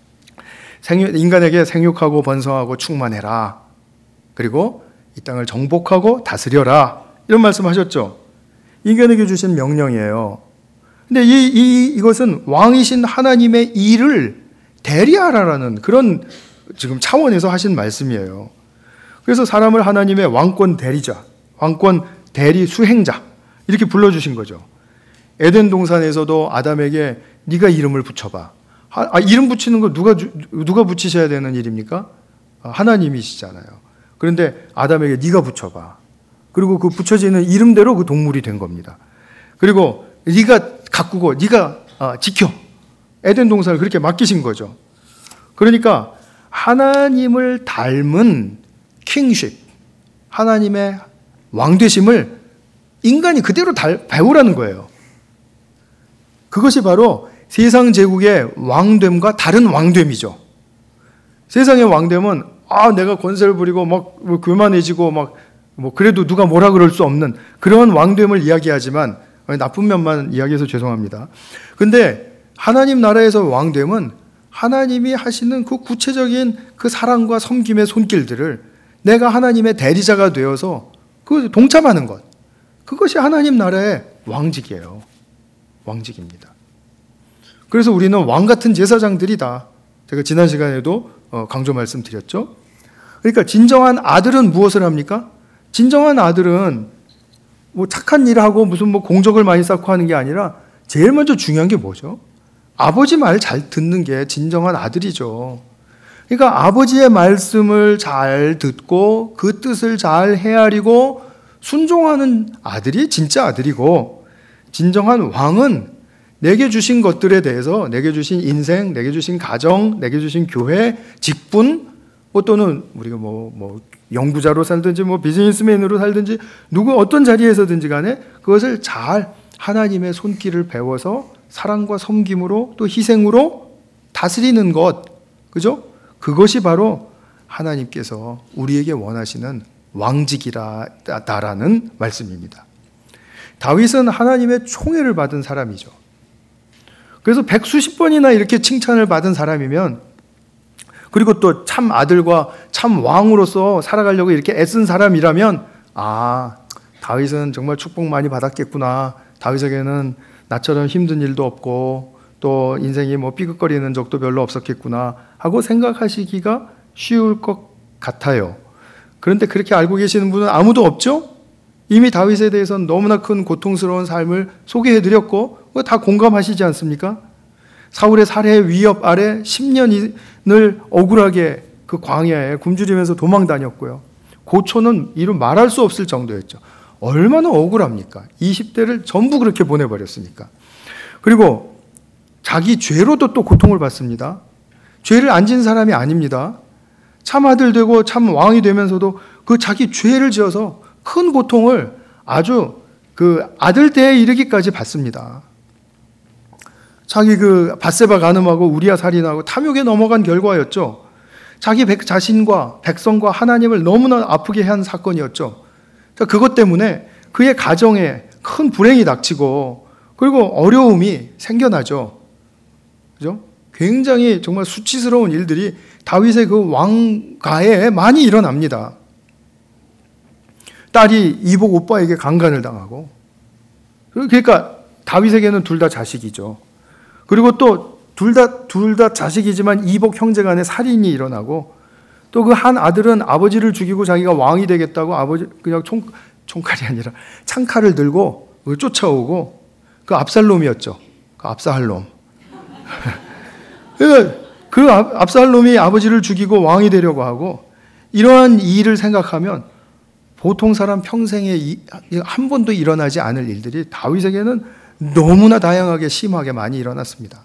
인간에게 생육하고 번성하고 충만해라. 그리고 이 땅을 정복하고 다스려라. 이런 말씀하셨죠. 인간에게 주신 명령이에요. 근데 이것은 왕이신 하나님의 일을 대리하라라는 그런 지금 차원에서 하신 말씀이에요. 그래서 사람을 하나님의 왕권 대리자, 왕권 대리 수행자 이렇게 불러주신 거죠. 에덴 동산에서도 아담에게 네가 이름을 붙여봐. 이름 붙이는 거 누가 붙이셔야 되는 일입니까? 하나님이시잖아요. 그런데 아담에게 네가 붙여봐. 그리고 그 붙여지는 이름대로 그 동물이 된 겁니다. 그리고 네가 가꾸고 네가 지켜. 에덴 동산을 그렇게 맡기신 거죠. 그러니까 하나님을 닮은 킹십, 하나님의 왕되심을 인간이 그대로 배우라는 거예요. 그것이 바로 세상 제국의 왕됨과 다른 왕됨이죠. 세상의 왕됨은 내가 권세를 부리고 막 교만해지고 막 그래도 누가 뭐라 그럴 수 없는 그런 왕됨을 이야기하지만 나쁜 면만 이야기해서 죄송합니다. 근데 하나님 나라에서 왕됨은 하나님이 하시는 그 구체적인 그 사랑과 섬김의 손길들을 내가 하나님의 대리자가 되어서 그 동참하는 것. 그것이 하나님 나라의 왕직이에요. 왕직입니다. 그래서 우리는 왕 같은 제사장들이다. 제가 지난 시간에도 강조 말씀드렸죠. 그러니까 진정한 아들은 무엇을 합니까? 진정한 아들은 착한 일을 하고 무슨 공적을 많이 쌓고 하는 게 아니라 제일 먼저 중요한 게 뭐죠? 아버지 말 잘 듣는 게 진정한 아들이죠. 그러니까 아버지의 말씀을 잘 듣고 그 뜻을 잘 헤아리고 순종하는 아들이 진짜 아들이고, 진정한 왕은 내게 주신 것들에 대해서, 내게 주신 인생, 내게 주신 가정, 내게 주신 교회, 직분, 또는 우리가 연구자로 살든지 비즈니스맨으로 살든지 누구 어떤 자리에서든지 간에 그것을 잘 하나님의 손길을 배워서 사랑과 섬김으로 또 희생으로 다스리는 것, 그죠? 그것이 바로 하나님께서 우리에게 원하시는 왕직이라는 말씀입니다. 다윗은 하나님의 총애를 받은 사람이죠. 그래서 백수십 번이나 이렇게 칭찬을 받은 사람이면, 그리고 또 참 아들과 참 왕으로서 살아가려고 이렇게 애쓴 사람이라면, 다윗은 정말 축복 많이 받았겠구나. 다윗에게는 나처럼 힘든 일도 없고 또 인생이 삐걱거리는 적도 별로 없었겠구나 하고 생각하시기가 쉬울 것 같아요. 그런데 그렇게 알고 계시는 분은 아무도 없죠? 이미 다윗에 대해서는 너무나 큰 고통스러운 삶을 소개해드렸고 다 공감하시지 않습니까? 사울의 살해 위협 아래 10년을 억울하게 그 광야에 굶주리면서 도망 다녔고요. 고초는 이루 말할 수 없을 정도였죠. 얼마나 억울합니까? 20대를 전부 그렇게 보내버렸으니까. 그리고 자기 죄로도 또 고통을 받습니다. 죄를 안 진 사람이 아닙니다. 참 아들 되고 참 왕이 되면서도 그 자기 죄를 지어서 큰 고통을 아주 그 아들 때에 이르기까지 받습니다. 자기 그 밧세바 간음하고 우리아 살인하고 탐욕에 넘어간 결과였죠. 자기 자신과 백성과 하나님을 너무나 아프게 한 사건이었죠. 그것 때문에 그의 가정에 큰 불행이 닥치고 그리고 어려움이 생겨나죠. 그죠? 굉장히 정말 수치스러운 일들이 다윗의 그 왕가에 많이 일어납니다. 딸이 이복 오빠에게 강간을 당하고, 그러니까 다윗에게는 둘 다 자식이죠. 그리고 또 둘 다 자식이지만 이복 형제 간에 살인이 일어나고, 또 그 한 아들은 아버지를 죽이고 자기가 왕이 되겠다고 아버지 그냥 총칼이 아니라 창칼을 들고 쫓아오고, 그 압살롬이었죠. 그 압사할롬. 그러니까 그 압살롬이 아버지를 죽이고 왕이 되려고 하고, 이러한 일을 생각하면 보통 사람 평생에 한 번도 일어나지 않을 일들이 다윗에게는 너무나 다양하게 심하게 많이 일어났습니다.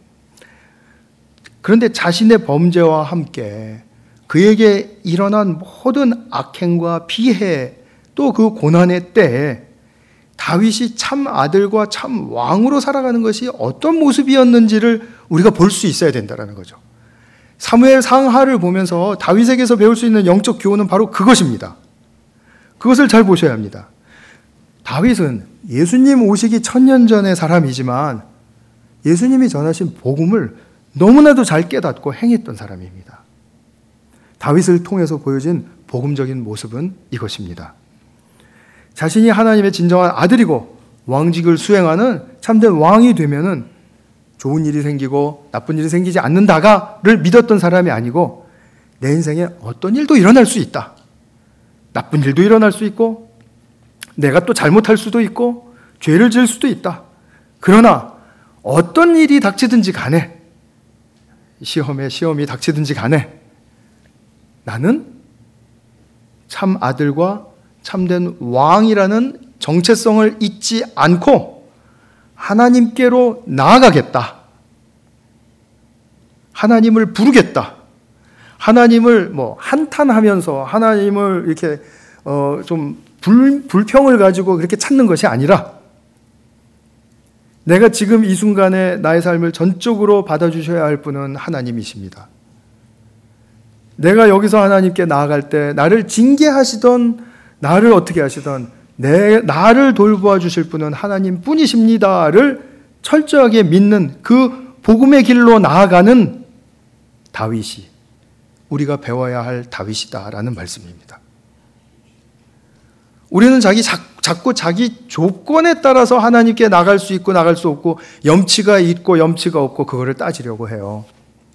그런데 자신의 범죄와 함께 그에게 일어난 모든 악행과 비해 또 그 고난의 때에 다윗이 참 아들과 참 왕으로 살아가는 것이 어떤 모습이었는지를 우리가 볼 수 있어야 된다는 거죠. 사무엘 상하를 보면서 다윗에게서 배울 수 있는 영적 교훈은 바로 그것입니다. 그것을 잘 보셔야 합니다. 다윗은 예수님 오시기 1000년 전의 사람이지만 예수님이 전하신 복음을 너무나도 잘 깨닫고 행했던 사람입니다. 다윗을 통해서 보여진 복음적인 모습은 이것입니다. 자신이 하나님의 진정한 아들이고 왕직을 수행하는 참된 왕이 되면은 좋은 일이 생기고 나쁜 일이 생기지 않는다가를 믿었던 사람이 아니고 내 인생에 어떤 일도 일어날 수 있다. 나쁜 일도 일어날 수 있고 내가 또 잘못할 수도 있고 죄를 지을 수도 있다. 그러나 어떤 일이 닥치든지 간에 시험이 닥치든지 간에 나는 참 아들과 참된 왕이라는 정체성을 잊지 않고 하나님께로 나아가겠다. 하나님을 부르겠다. 하나님을 한탄하면서 하나님을 이렇게 좀 불평을 가지고 그렇게 찾는 것이 아니라 내가 지금 이 순간에 나의 삶을 전적으로 받아주셔야 할 분은 하나님이십니다. 내가 여기서 하나님께 나아갈 때 나를 징계하시던 나를 어떻게 하시던 나를 돌보아 주실 분은 하나님 뿐이십니다를 철저하게 믿는 그 복음의 길로 나아가는 다윗이 우리가 배워야 할 다윗이다라는 말씀입니다. 우리는 자꾸 자기 조건에 따라서 하나님께 나갈 수 있고 나갈 수 없고 염치가 있고 염치가 없고 그거를 따지려고 해요.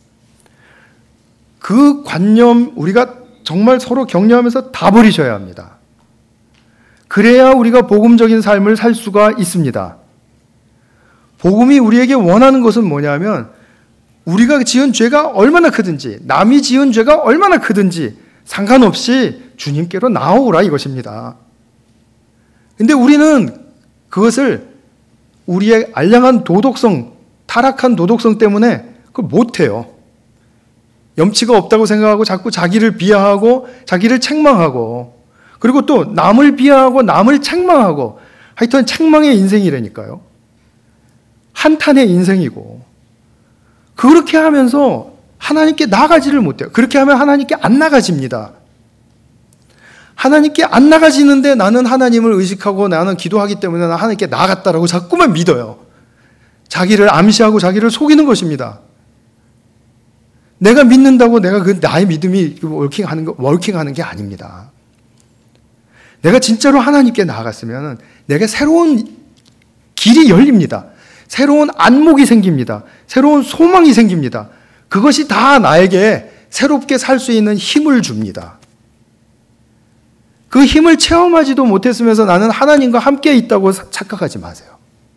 그 관념 우리가 정말 서로 격려하면서 다 버리셔야 합니다. 그래야 우리가 복음적인 삶을 살 수가 있습니다. 복음이 우리에게 원하는 것은 뭐냐면 우리가 지은 죄가 얼마나 크든지 남이 지은 죄가 얼마나 크든지 상관없이 주님께로 나오라 이것입니다. 근데 우리는 그것을 우리의 알량한 도덕성, 타락한 도덕성 때문에 그걸 못해요. 염치가 없다고 생각하고 자꾸 자기를 비하하고 자기를 책망하고 그리고 또 남을 비하하고 남을 책망하고 하여튼 책망의 인생이라니까요. 한탄의 인생이고 그렇게 하면서 하나님께 나가지를 못해요. 그렇게 하면 하나님께 안 나가집니다. 하나님께 안 나가지는데 나는 하나님을 의식하고 나는 기도하기 때문에 나는 하나님께 나갔다라고 자꾸만 믿어요. 자기를 암시하고 자기를 속이는 것입니다. 내가 믿는다고 내가 나의 믿음이 워킹하는 게 아닙니다. 내가 진짜로 하나님께 나아갔으면 내게 새로운 길이 열립니다. 새로운 안목이 생깁니다. 새로운 소망이 생깁니다. 그것이 다 나에게 새롭게 살 수 있는 힘을 줍니다. 그 힘을 체험하지도 못했으면서 나는 하나님과 함께 있다고 착각하지 마세요.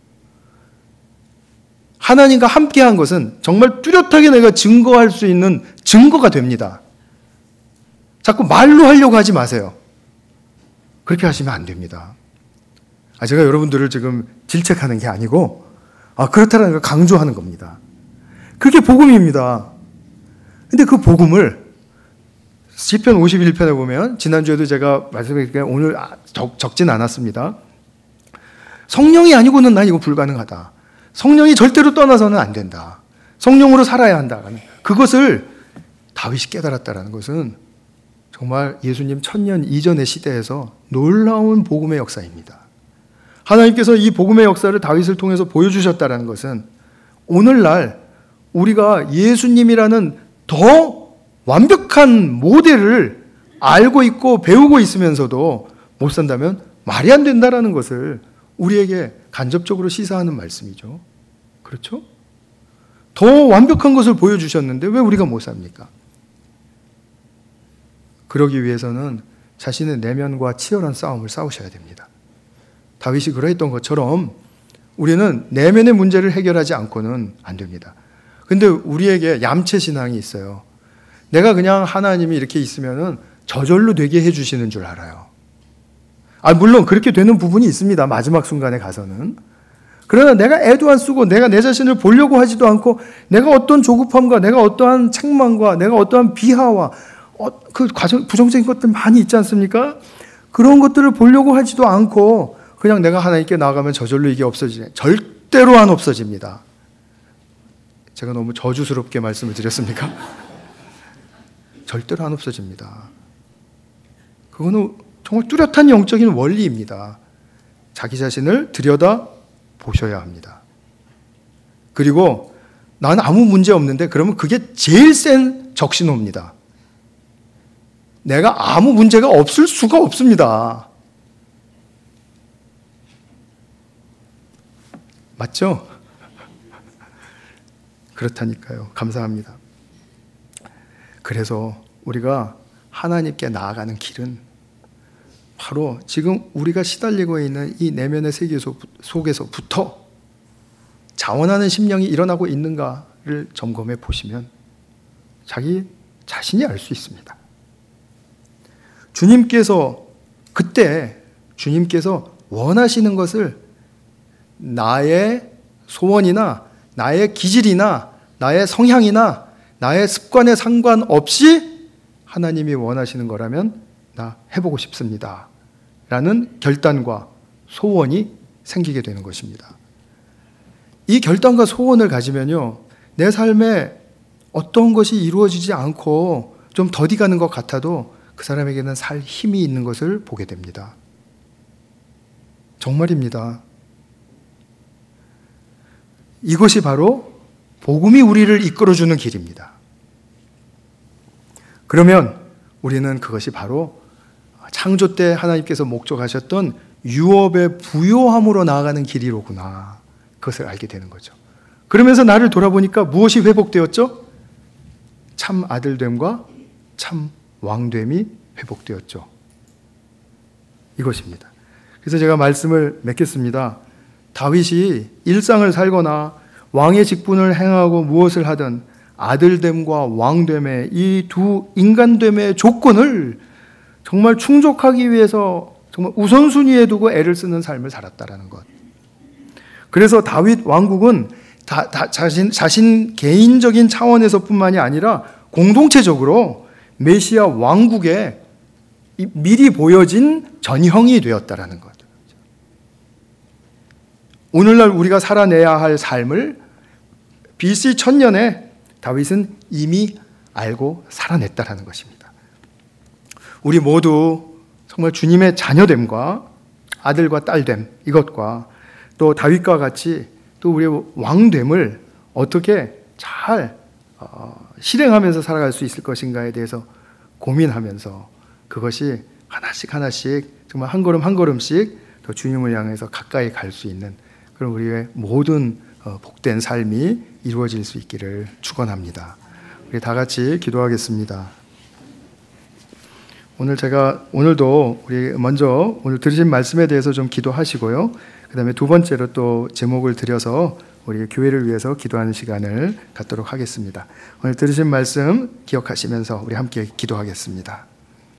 하나님과 함께한 것은 정말 뚜렷하게 내가 증거할 수 있는 증거가 됩니다. 자꾸 말로 하려고 하지 마세요. 그렇게 하시면 안 됩니다. 제가 여러분들을 지금 질책하는 게 아니고 그렇다는 걸 강조하는 겁니다. 그게 복음입니다. 근데 그 복음을 시편 51편에 보면 지난주에도 제가 말씀드렸기에 오늘 적진 않았습니다. 성령이 아니고는 난 이거 불가능하다. 성령이 절대로 떠나서는 안 된다. 성령으로 살아야 한다. 그것을 다윗이 깨달았다는 것은 정말 예수님 1000년 이전의 시대에서 놀라운 복음의 역사입니다. 하나님께서 이 복음의 역사를 다윗을 통해서 보여주셨다는 것은 오늘날 우리가 예수님이라는 더 완벽한 모델을 알고 있고 배우고 있으면서도 못 산다면 말이 안 된다는 것을 우리에게 간접적으로 시사하는 말씀이죠. 그렇죠? 더 완벽한 것을 보여주셨는데 왜 우리가 못 삽니까? 그러기 위해서는 자신의 내면과 치열한 싸움을 싸우셔야 됩니다. 다윗이 그러했던 것처럼 우리는 내면의 문제를 해결하지 않고는 안 됩니다. 근데 우리에게 얌체 신앙이 있어요. 내가 그냥 하나님이 이렇게 있으면은 저절로 되게 해주시는 줄 알아요. 물론 그렇게 되는 부분이 있습니다. 마지막 순간에 가서는. 그러나 내가 애도 안 쓰고 내가 내 자신을 보려고 하지도 않고 내가 어떤 조급함과 내가 어떠한 책망과 내가 어떠한 비하와 그 부정적인 것들 많이 있지 않습니까? 그런 것들을 보려고 하지도 않고 그냥 내가 하나님께 나아가면 저절로 이게 없어지네. 절대로 안 없어집니다. 제가 너무 저주스럽게 말씀을 드렸습니까? 절대로 안 없어집니다. 그거는 정말 뚜렷한 영적인 원리입니다. 자기 자신을 들여다 보셔야 합니다. 그리고 나는 아무 문제 없는데 그러면 그게 제일 센 적신호입니다. 내가 아무 문제가 없을 수가 없습니다. 맞죠? 그렇다니까요. 감사합니다. 그래서 우리가 하나님께 나아가는 길은 바로 지금 우리가 시달리고 있는 이 내면의 세계 속에서부터 자원하는 심령이 일어나고 있는가를 점검해 보시면 자기 자신이 알 수 있습니다. 그때 주님께서 원하시는 것을 나의 소원이나 나의 기질이나 나의 성향이나 나의 습관에 상관없이 하나님이 원하시는 거라면 나 해보고 싶습니다. 라는 결단과 소원이 생기게 되는 것입니다. 이 결단과 소원을 가지면요, 내 삶에 어떤 것이 이루어지지 않고 좀 더디 가는 것 같아도 그 사람에게는 살 힘이 있는 것을 보게 됩니다. 정말입니다. 이것이 바로 복음이 우리를 이끌어주는 길입니다. 그러면 우리는 그것이 바로 창조 때 하나님께서 목적하셨던 유업의 부요함으로 나아가는 길이로구나. 그것을 알게 되는 거죠. 그러면서 나를 돌아보니까 무엇이 회복되었죠? 참 아들됨과 참 왕됨이 회복되었죠. 이것입니다. 그래서 제가 말씀을 맺겠습니다. 다윗이 일상을 살거나 왕의 직분을 행하고 무엇을 하든 아들됨과 왕됨의 이 두 인간됨의 조건을 정말 충족하기 위해서 정말 우선순위에 두고 애를 쓰는 삶을 살았다라는 것. 그래서 다윗 왕국은 자신 개인적인 차원에서뿐만이 아니라 공동체적으로 메시아 왕국의 미리 보여진 전형이 되었다라는 것. 오늘날 우리가 살아내야 할 삶을 BC 1000년에 다윗은 이미 알고 살아냈다라는 것입니다. 우리 모두 정말 주님의 자녀됨과 아들과 딸됨, 이것과 또 다윗과 같이 또 우리의 왕됨을 어떻게 잘 실행하면서 살아갈 수 있을 것인가에 대해서 고민하면서 그것이 하나씩 하나씩 정말 한 걸음 한 걸음씩 더 주님을 향해서 가까이 갈 수 있는 그런 우리의 모든 복된 삶이 이루어질 수 있기를 축원합니다. 우리 다 같이 기도하겠습니다. 오늘도 우리 먼저 오늘 들으신 말씀에 대해서 좀 기도하시고요. 그 다음에 두 번째로 또 제목을 드려서 우리 교회를 위해서 기도하는 시간을 갖도록 하겠습니다. 오늘 들으신 말씀 기억하시면서 우리 함께 기도하겠습니다.